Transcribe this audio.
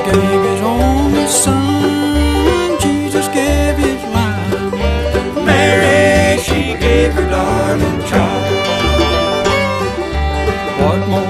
gave his only son, Jesus gave his life. Mary, she gave her darling child. What more